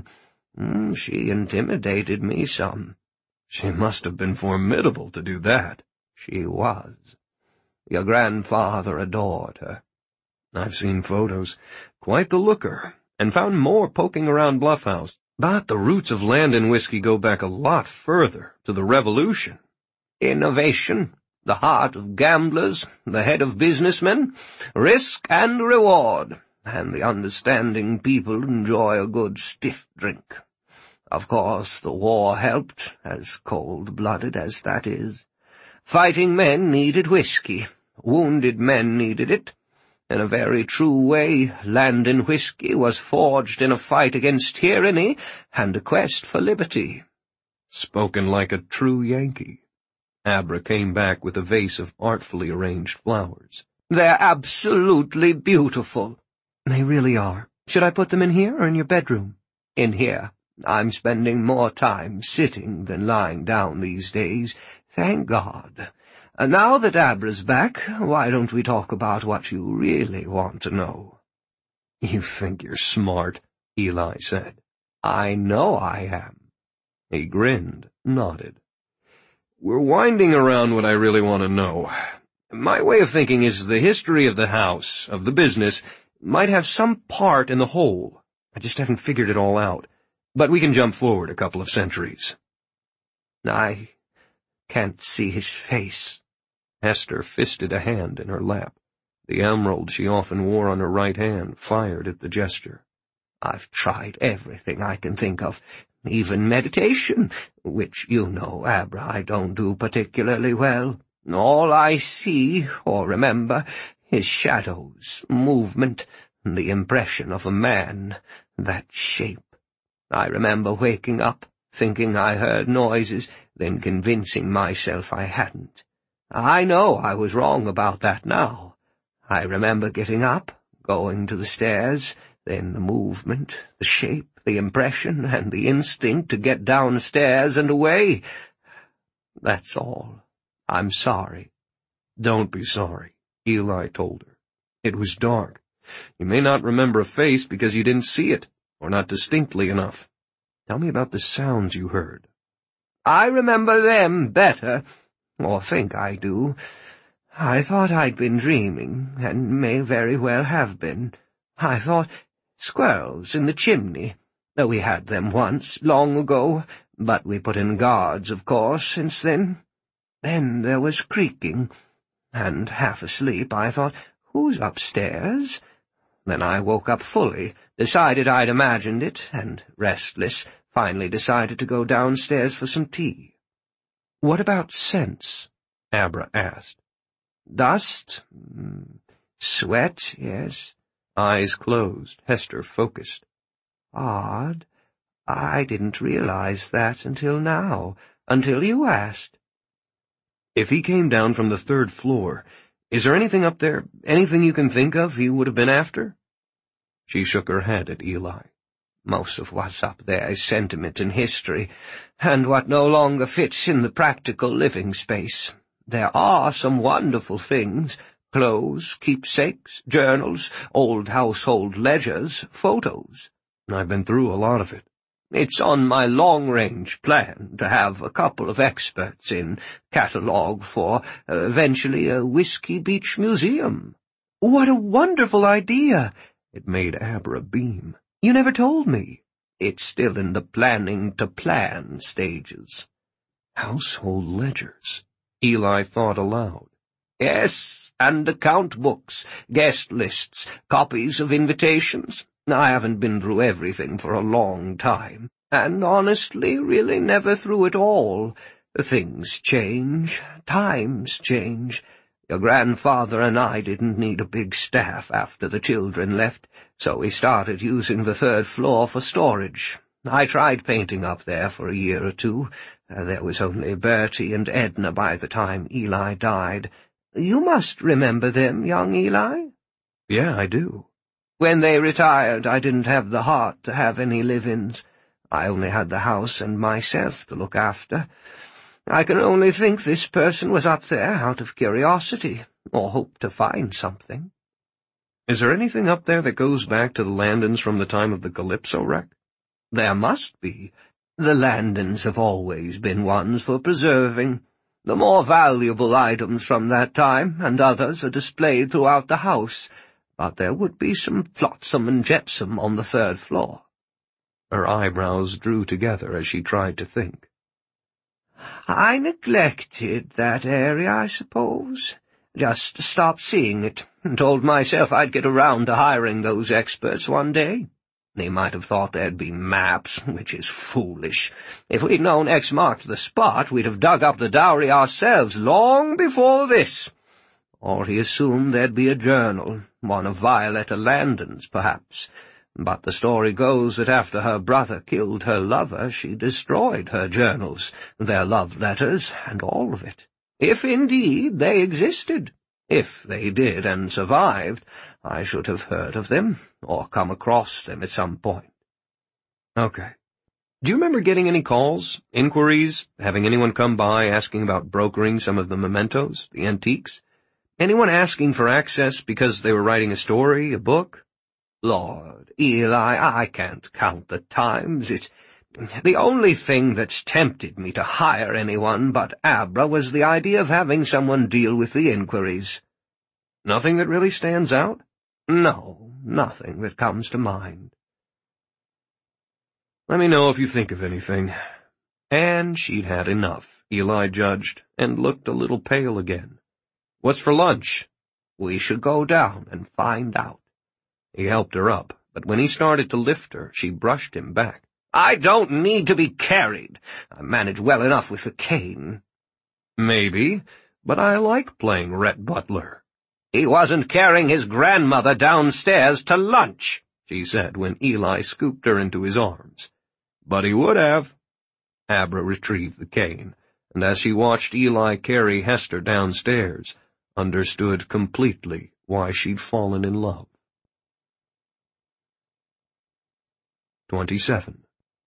She intimidated me some. She must have been formidable to do that. She was. Your grandfather adored her. I've seen photos. Quite the looker, and found more poking around Bluff House. But the roots of land and whiskey go back a lot further, to the Revolution. Innovation, the heart of gamblers, the head of businessmen, risk and reward, and the understanding people enjoy a good stiff drink. Of course, the war helped, as cold-blooded as that is. Fighting men needed whiskey. Wounded men needed it. In a very true way, land and whiskey was forged in a fight against tyranny and a quest for liberty. Spoken like a true Yankee. Abra came back with a vase of artfully arranged flowers. They're absolutely beautiful. They really are. Should I put them in here or in your bedroom? In here. I'm spending more time sitting than lying down these days, thank God. Now that Abra's back, why don't we talk about what you really want to know? You think you're smart, Eli said. I know I am. He grinned, nodded. We're winding around what I really want to know. My way of thinking is the history of the house, of the business, might have some part in the whole. I just haven't figured it all out. But we can jump forward a couple of centuries. I can't see his face. Hester fisted a hand in her lap. The emerald she often wore on her right hand fired at the gesture. I've tried everything I can think of, even meditation, which, you know, Abra, I don't do particularly well. All I see, or remember, is shadows, movement, the impression of a man, that shape. I remember waking up, thinking I heard noises, then convincing myself I hadn't. I know I was wrong about that now. I remember getting up, going to the stairs, then the movement, the shape, the impression, and the instinct to get downstairs and away. That's all. I'm sorry. Don't be sorry, Eli told her. It was dark. You may not remember a face because you didn't see it, or not distinctly enough. Tell me about the sounds you heard. I remember them better, or think I do. I thought I'd been dreaming, and may very well have been. I thought squirrels in the chimney. We had them once, long ago, but we put in guards, of course, since then. Then there was creaking, and half asleep I thought, who's upstairs? Then I woke up fully, decided I'd imagined it, and, restless, finally decided to go downstairs for some tea. What about scents? Abra asked. Dust? Sweat, yes. Eyes closed, Hester focused. Odd. I didn't realize that until now, until you asked. If he came down from the 3rd floor, is there anything up there, anything you can think of he would have been after? She shook her head at Eli. Most of what's up there is sentiment and history, and what no longer fits in the practical living space. There are some wonderful things, clothes, keepsakes, journals, old household ledgers, photos. I've been through a lot of it. It's on my long-range plan to have a couple of experts in, catalogue for, eventually a Whiskey Beach museum. What a wonderful idea! It made Abra beam. You never told me. It's still in the planning-to-plan stages. Household ledgers. Eli thought aloud. Yes, and account books, guest lists, copies of invitations. I haven't been through everything for a long time, and honestly really never through it all. Things change, times change. Your grandfather and I didn't need a big staff after the children left, so we started using the third floor for storage. I tried painting up there for a year or two. There was only Bertie and Edna by the time Eli died. You must remember them, young Eli? Yeah, I do. When they retired, I didn't have the heart to have any live-ins. I only had the house and myself to look after. I can only think this person was up there out of curiosity, or hoped to find something. Is there anything up there that goes back to the Landons from the time of the Calypso wreck? There must be. The Landons have always been ones for preserving. The more valuable items from that time and others are displayed throughout the house, but there would be some flotsam and jetsam on the third floor. Her eyebrows drew together as she tried to think. I neglected that area, I suppose. Just stopped seeing it, and told myself I'd get around to hiring those experts one day. They might have thought there'd be maps, which is foolish. If we'd known X marked the spot, we'd have dug up the dowry ourselves long before this. Or he assumed there'd be a journal, one of Violetta Landon's, perhaps. But the story goes that after her brother killed her lover, she destroyed her journals, their love letters, and all of it. If indeed they existed. If they did and survived, I should have heard of them, or come across them at some point. Okay. Do you remember getting any calls, inquiries, having anyone come by asking about brokering some of the mementos, the antiques? Anyone asking for access because they were writing a story, a book? Lord, Eli, I can't count the times. The only thing that's tempted me to hire anyone but Abra was the idea of having someone deal with the inquiries. Nothing that really stands out? No, nothing that comes to mind. Let me know if you think of anything. And she'd had enough, Eli judged, and looked a little pale again. What's for lunch? We should go down and find out. He helped her up, but when he started to lift her, she brushed him back. I don't need to be carried. I manage well enough with the cane. Maybe, but I like playing Rhett Butler. He wasn't carrying his grandmother downstairs to lunch, she said when Eli scooped her into his arms. But he would have. Abra retrieved the cane, and as she watched Eli carry Hester downstairs, understood completely why she'd fallen in love. 27.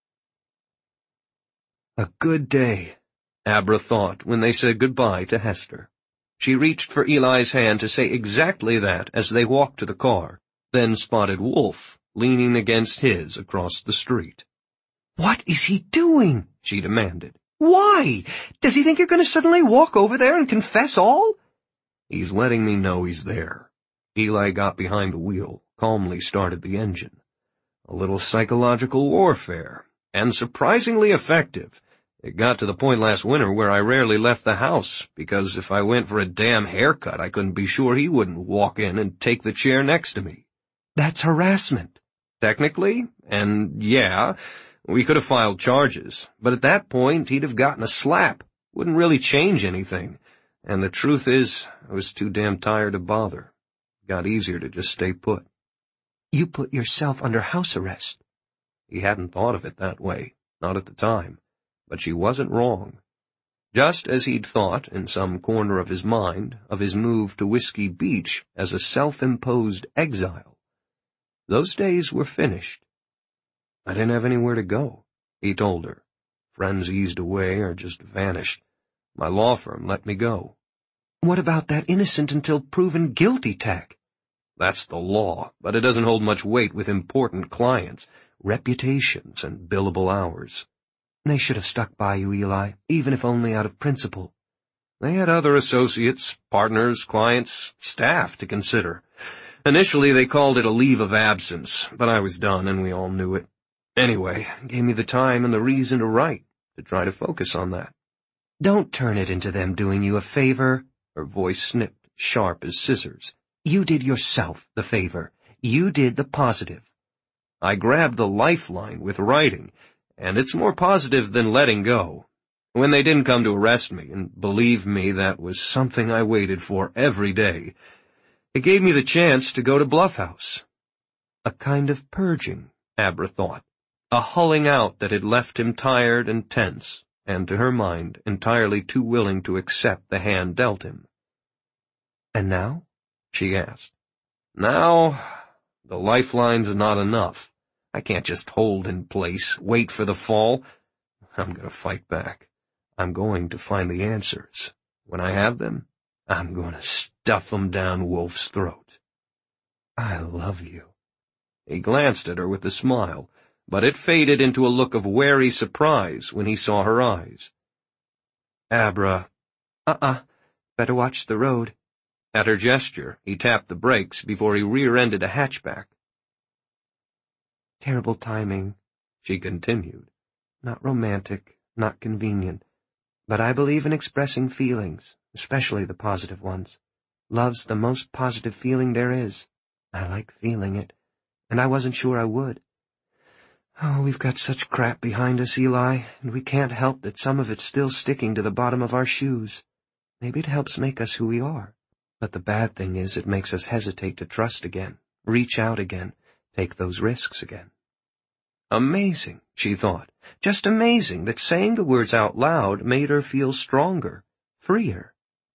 A good day, Abra thought when they said goodbye to Hester. She reached for Eli's hand to say exactly that as they walked to the car, then spotted Wolf leaning against his across the street. "What is he doing?" she demanded. "Why? Does he think you're going to suddenly walk over there and confess all?" He's letting me know he's there. Eli got behind the wheel, calmly started the engine. A little psychological warfare, and surprisingly effective. It got to the point last winter where I rarely left the house, because if I went for a damn haircut, I couldn't be sure he wouldn't walk in and take the chair next to me. That's harassment. Technically, and yeah, we could have filed charges, but at that point he'd have gotten a slap. Wouldn't really change anything. And the truth is, I was too damn tired to bother. It got easier to just stay put. You put yourself under house arrest. He hadn't thought of it that way, not at the time, but she wasn't wrong. Just as he'd thought, in some corner of his mind, of his move to Whiskey Beach as a self-imposed exile. Those days were finished. I didn't have anywhere to go, he told her. Friends eased away or just vanished. My law firm let me go. What about that innocent until proven guilty tack? That's the law, but it doesn't hold much weight with important clients, reputations, and billable hours. They should have stuck by you, Eli, even if only out of principle. They had other associates, partners, clients, staff to consider. Initially, they called it a leave of absence, but I was done and we all knew it. Anyway, it gave me the time and the reason to write, to try to focus on that. Don't turn it into them doing you a favor. Her voice snipped sharp as scissors. You did yourself the favor. You did the positive. I grabbed the lifeline with writing, and it's more positive than letting go. When they didn't come to arrest me, and believe me, that was something I waited for every day, it gave me the chance to go to Bluff House. A kind of purging, Abra thought. A hulling out that had left him tired and tense, and to her mind, entirely too willing to accept the hand dealt him. And now? She asked. Now, the lifeline's not enough. I can't just hold in place, wait for the fall. I'm going to fight back. I'm going to find the answers. When I have them, I'm going to stuff them down Wolf's throat. I love you. He glanced at her with a smile, but it faded into a look of wary surprise when he saw her eyes. Abra. Better watch the road. At her gesture, he tapped the brakes before he rear-ended a hatchback. Terrible timing, she continued. Not romantic, not convenient. But I believe in expressing feelings, especially the positive ones. Love's the most positive feeling there is. I like feeling it, and I wasn't sure I would. Oh, we've got such crap behind us, Eli, and we can't help that some of it's still sticking to the bottom of our shoes. Maybe it helps make us who we are. But the bad thing is it makes us hesitate to trust again, reach out again, take those risks again. Amazing, she thought. Just amazing that saying the words out loud made her feel stronger, freer.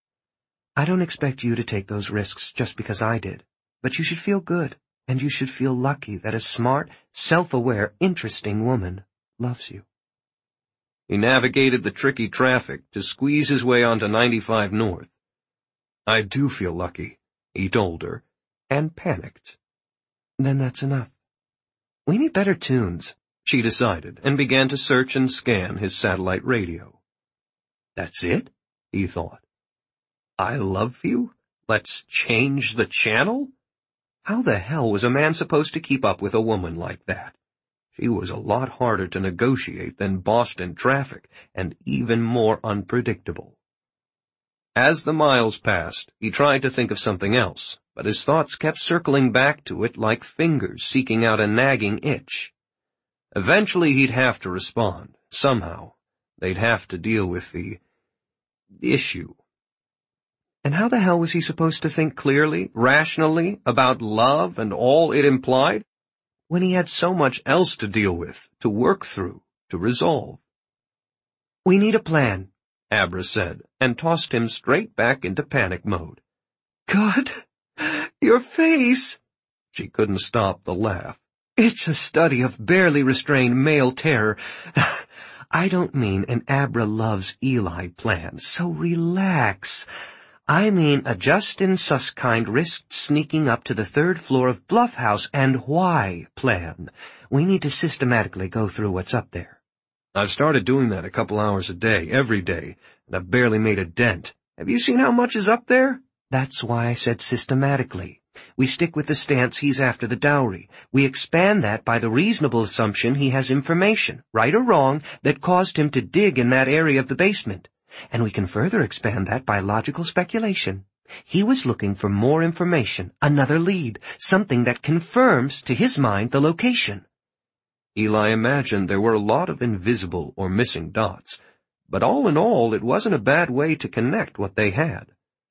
I don't expect you to take those risks just because I did, but you should feel good, and you should feel lucky that a smart, self-aware, interesting woman loves you. He navigated the tricky traffic to squeeze his way onto 95 North. I do feel lucky, he told her, and panicked. Then that's enough. We need better tunes, she decided, and began to search and scan his satellite radio. That's it? He thought. I love you? Let's change the channel? How the hell was a man supposed to keep up with a woman like that? She was a lot harder to negotiate than Boston traffic, and even more unpredictable. As the miles passed, he tried to think of something else, but his thoughts kept circling back to it like fingers seeking out a nagging itch. Eventually he'd have to respond, somehow. They'd have to deal with the issue. And how the hell was he supposed to think clearly, rationally, about love and all it implied, when he had so much else to deal with, to work through, to resolve? We need a plan, Abra said, and tossed him straight back into panic mode. God, your face! She couldn't stop the laugh. It's a study of barely restrained male terror. I don't mean an Abra loves Eli plan, so relax. I mean a Justin Susskind risked sneaking up to the 3rd floor of Bluff House and why plan. We need to systematically go through what's up there. I've started doing that a couple hours a day, every day, and I've barely made a dent. Have you seen how much is up there? That's why I said systematically. We stick with the stance he's after the dowry. We expand that by the reasonable assumption he has information, right or wrong, that caused him to dig in that area of the basement. And we can further expand that by logical speculation. He was looking for more information, another lead, something that confirms, to his mind, the location. Eli imagined there were a lot of invisible or missing dots, but all in all, it wasn't a bad way to connect what they had.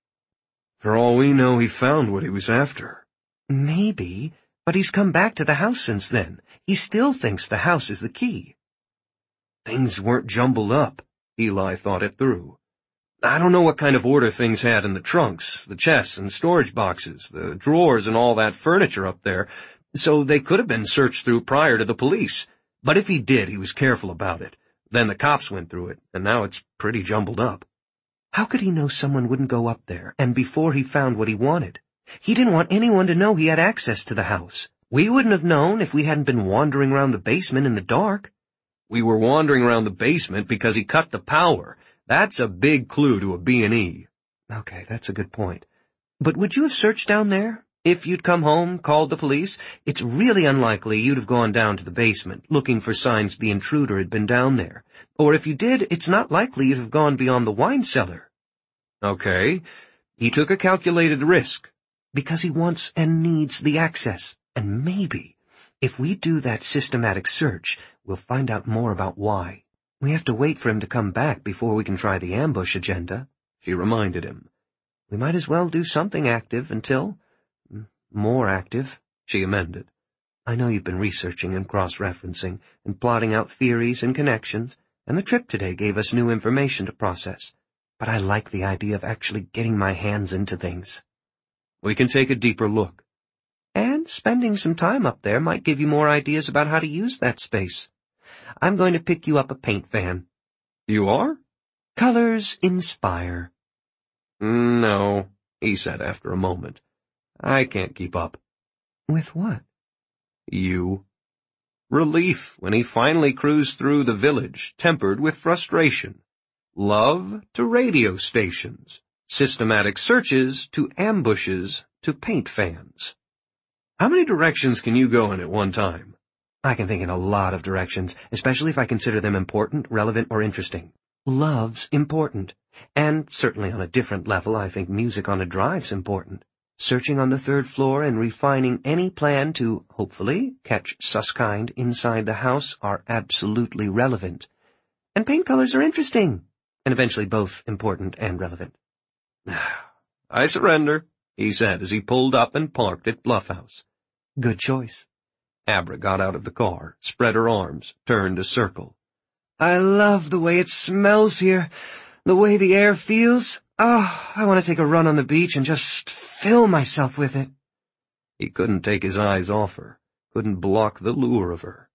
For all we know, he found what he was after. Maybe, but he's come back to the house since then. He still thinks the house is the key. Things weren't jumbled up. Eli thought it through. I don't know what kind of order things had in the trunks, the chests and storage boxes, the drawers and all that furniture up there, so they could have been searched through prior to the police. But if he did, he was careful about it. Then the cops went through it, and now it's pretty jumbled up. How could he know someone wouldn't go up there, and before he found what he wanted? He didn't want anyone to know he had access to the house. We wouldn't have known if we hadn't been wandering around the basement in the dark. We were wandering around the basement because he cut the power. That's a big clue to a B&E. Okay, that's a good point. But would you have searched down there? If you'd come home, called the police, it's really unlikely you'd have gone down to the basement, looking for signs the intruder had been down there. Or if you did, it's not likely you'd have gone beyond the wine cellar. Okay, He took a calculated risk. Because he wants and needs the access. And maybe, if we do that systematic search, we'll find out more about why. We have to wait for him to come back before we can try the ambush agenda, she reminded him. We might as well do something active until... more active, she amended. I know you've been researching and cross-referencing and plotting out theories and connections, and the trip today gave us new information to process. But I like the idea of actually getting my hands into things. We can take a deeper look. And spending some time up there might give you more ideas about how to use that space. I'm going to pick you up a paint van. You are? Colors inspire. No, he said after a moment. I can't keep up. With what? You. Relief when he finally cruised through the village, tempered with frustration. Love to radio stations. Systematic searches to ambushes to paint fans. How many directions can you go in at one time? I can think in a lot of directions, especially if I consider them important, relevant, or interesting. Love's important. And certainly on a different level, I think music on a drive's important. Searching on the third floor and refining any plan to, hopefully, catch Susskind inside the house are absolutely relevant. And paint colors are interesting, and eventually both important and relevant. I surrender, he said as he pulled up and parked at Bluff House. Good choice. Abra got out of the car, spread her arms, turned a circle. I love the way it smells here, the way the air feels. Oh, I want to take a run on the beach and just fill myself with it. He couldn't take his eyes off her, couldn't block the lure of her.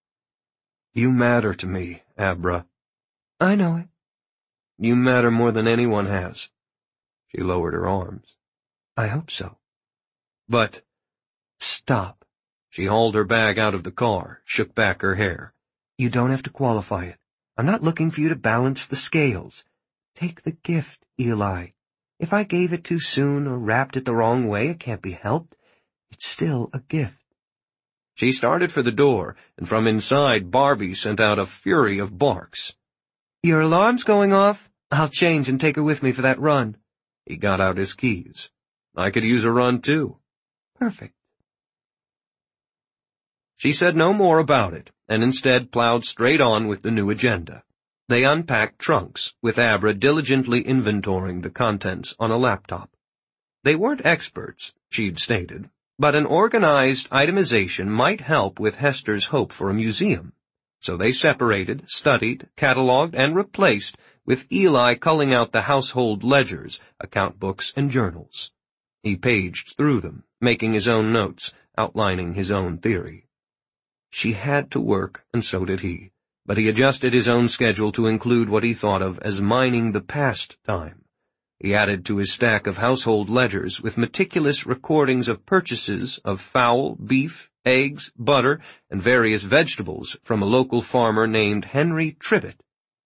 You matter to me, Abra. I know it. You matter more than anyone has. She lowered her arms. I hope so. But... Stop. She hauled her bag out of the car, shook back her hair. You don't have to qualify it. I'm not looking for you to balance the scales. Take the gift, Eli. If I gave it too soon or wrapped it the wrong way, it can't be helped. It's still a gift. She started for the door, and from inside Barbie sent out a fury of barks. Your alarm's going off? I'll change and take her with me for that run. He got out his keys. I could use a run, too. Perfect. She said no more about it, and instead plowed straight on with the new agenda. They unpacked trunks, with Abra diligently inventorying the contents on a laptop. They weren't experts, she'd stated, but an organized itemization might help with Hester's hope for a museum. So they separated, studied, cataloged, and replaced, with Eli culling out the household ledgers, account books, and journals. He paged through them, making his own notes, outlining his own theory. She had to work, and so did he, but he adjusted his own schedule to include what he thought of as mining the past time. He added to his stack of household ledgers with meticulous recordings of purchases of fowl, beef, eggs, butter, and various vegetables from a local farmer named Henry Tribbett.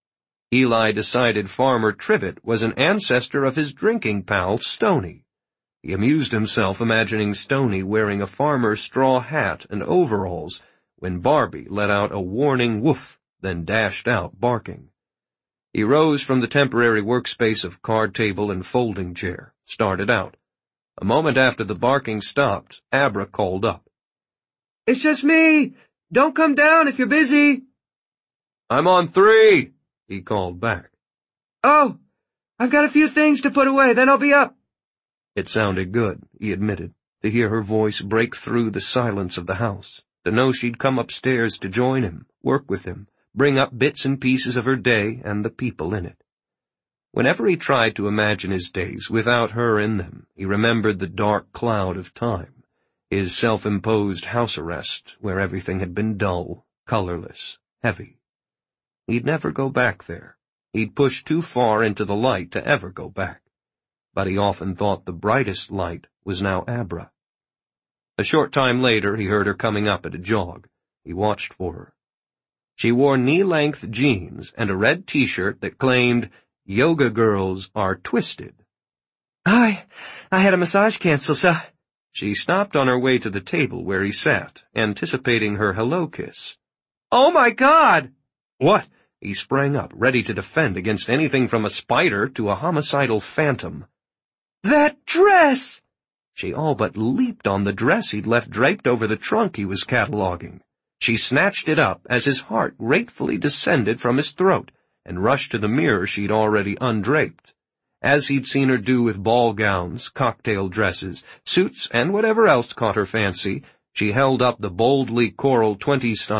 Eli decided Farmer Tribbett was an ancestor of his drinking pal, Stoney. He amused himself imagining Stoney wearing a farmer's straw hat and overalls when Barbie let out a warning woof, then dashed out barking. He rose from the temporary workspace of card table and folding chair, started out. A moment after the barking stopped, Abra called up. It's just me! Don't come down if you're busy! I'm on 3, he called back. Oh, I've got a few things to put away, then I'll be up. It sounded good, he admitted, to hear her voice break through the silence of the house, to know she'd come upstairs to join him, work with him, bring up bits and pieces of her day and the people in it. Whenever he tried to imagine his days without her in them, he remembered the dark cloud of time, his self-imposed house arrest where everything had been dull, colorless, heavy. He'd never go back there. He'd pushed too far into the light to ever go back. But he often thought the brightest light was now Abra. A short time later, he heard her coming up at a jog. He watched for her. She wore knee-length jeans and a red T-shirt that claimed, "Yoga girls are twisted." I had a massage cancel, so... She stopped on her way to the table where he sat, anticipating her hello kiss. Oh my God! What? He sprang up, ready to defend against anything from a spider to a homicidal phantom. That dress! She all but leaped on the dress he'd left draped over the trunk he was cataloging. She snatched it up as his heart gratefully descended from his throat and rushed to the mirror she'd already undraped. As he'd seen her do with ball gowns, cocktail dresses, suits, and whatever else caught her fancy, she held up the boldly coral 20s style